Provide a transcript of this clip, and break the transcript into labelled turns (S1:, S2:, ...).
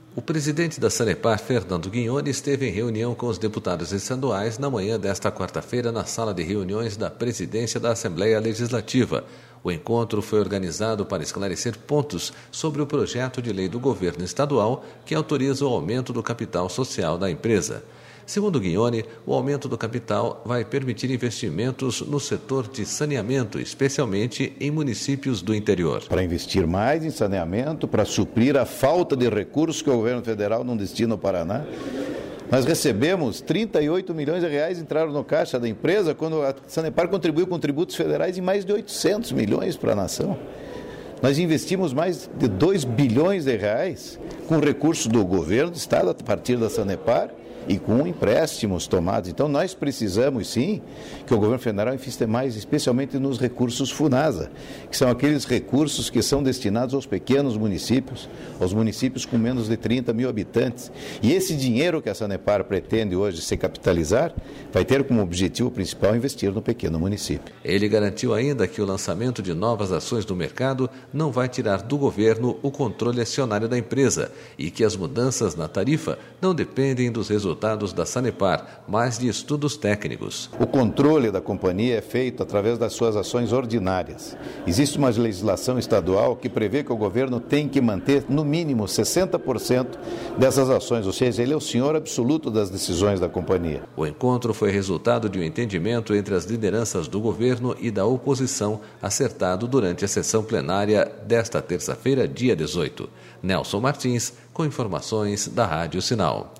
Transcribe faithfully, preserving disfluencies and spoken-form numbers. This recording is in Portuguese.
S1: O presidente da Sanepar, Fernando Guignoni, esteve em reunião com os deputados estaduais na manhã desta quarta-feira na sala de reuniões da presidência da Assembleia Legislativa. O encontro foi organizado para esclarecer pontos sobre o projeto de lei do governo estadual que autoriza o aumento do capital social da empresa. Segundo Guignoni, o aumento do capital vai permitir investimentos no setor de saneamento, especialmente em municípios do interior.
S2: Para investir mais em saneamento, para suprir a falta de recursos que o governo federal não destina ao Paraná. Nós recebemos trinta e oito milhões de reais entraram no caixa da empresa, quando a Sanepar contribuiu com tributos federais em mais de oitocentos milhões para a nação. Nós investimos mais de dois bilhões de reais com recursos do governo do estado a partir da Sanepar e com empréstimos tomados. Então nós precisamos sim que o governo federal invista mais, especialmente nos recursos FUNASA, que são aqueles recursos que são destinados aos pequenos municípios, aos municípios com menos de trinta mil habitantes. E esse dinheiro que a Sanepar pretende hoje se capitalizar, vai ter como objetivo principal investir no pequeno município.
S1: Ele garantiu ainda que o lançamento de novas ações no mercado não vai tirar do governo o controle acionário da empresa e que as mudanças na tarifa não dependem dos resultados resultados da Sanepar, mas de estudos técnicos.
S2: O controle da companhia é feito através das suas ações ordinárias. Existe uma legislação estadual que prevê que o governo tem que manter no mínimo sessenta por cento dessas ações, ou seja, ele é o senhor absoluto das decisões da companhia.
S1: O encontro foi resultado de um entendimento entre as lideranças do governo e da oposição, acertado durante a sessão plenária desta terça-feira, dia dezoito. Nelson Martins, com informações da Rádio Sinal.